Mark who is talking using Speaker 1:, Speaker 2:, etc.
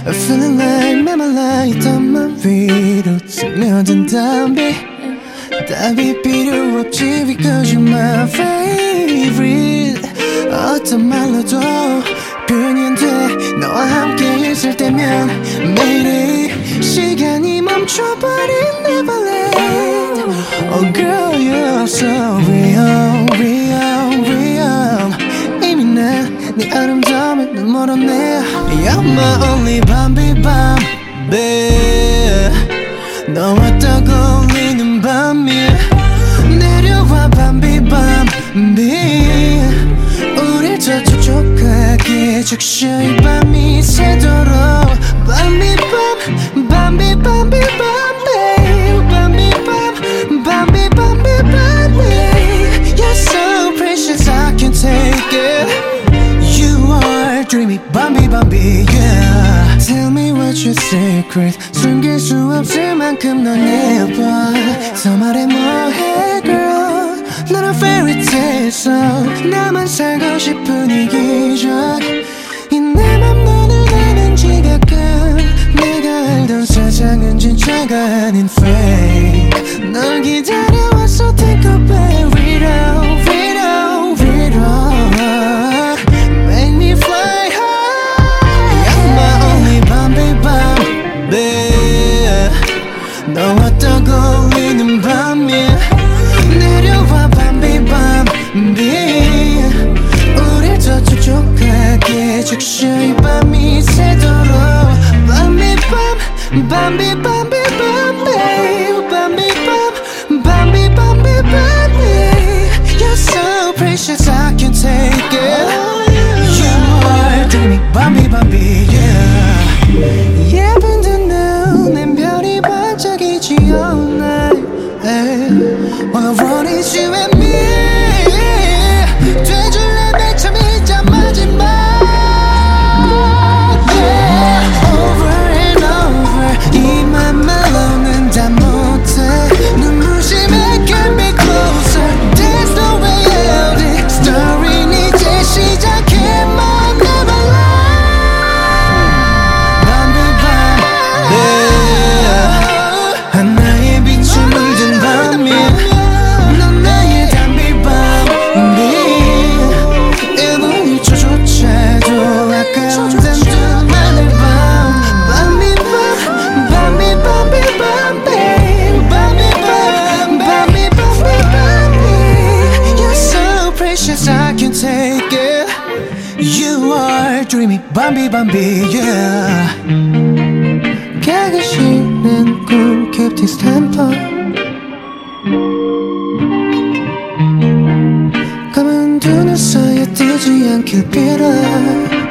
Speaker 1: I'm feeling like 메말라있던 맘 위로 스며든 답이 필요 없지 because you're my favorite. 어떤 말로도 표현이 안 돼 너와 함께 있을 때면 매일이 시간이 멈춰버린 Neverland. Oh girl you're so real, real, real. 이미 난 네 아름다움에 눈 멀었네. You're my only Bambi Bambi. 너와 떠올리는 밤이 내려와 Bambi Bambi. 우릴 더 촉촉하게 적셔 이 밤이 새도록 Bambi Bambi Bambi Bambi Bambi Bambi Bambi Bambi. You're so precious I can't take it. You are dreamy Bambi Bambi yeah. Tell me what's your secret. 숨길 수 없을 만큼 넌 예뻐. 더 말해 뭐해 girl. 넌 fairy tale 속 나만 살고 싶은 이 기적. 이 내 맘 너를 아는 지각감. 내가 알던 세상은 진짜가 아닌 fake. 널 기다려왔어 think of it read out, read out, read out. Make me fly high. You're my only Bambi Bambi. 너와 떠올리는 밤이 내려와 Bambi Bambi. 우릴 더 촉촉하게 적셔 이 밤이 새도록 Bambi Bambi Bambi Bambi Bambi Bambi Bambi Bambi. You're so precious I can't take it. You are dreamy Bambi Bambi yeah. 예쁜 듯눈엔 별이 반짝이지 all night. All I want is you and me. 돼줄래 내 참이자 마지막 yeah. Over and over 이 맘만로는 다 못해. 눈부심에 can be closer. There's no way out it. Story는 이제 시작해 my Neverland. Bambi Bambi 하나의 빛을 물든 밤이 넌 나의 Bambi Bambi. 1분 1초조차도 아까운 단두만의 밤 Bambi Bambi Bambi Bambi Bambi Bambi Bambi Bambi. You're so precious I can't take it. You are dreamy Bambi Bambi yeah. 가기 싫은 꿈 캡틴 스탬퍼. 감은 두 눈 사이에 뜨지 않길 빌어.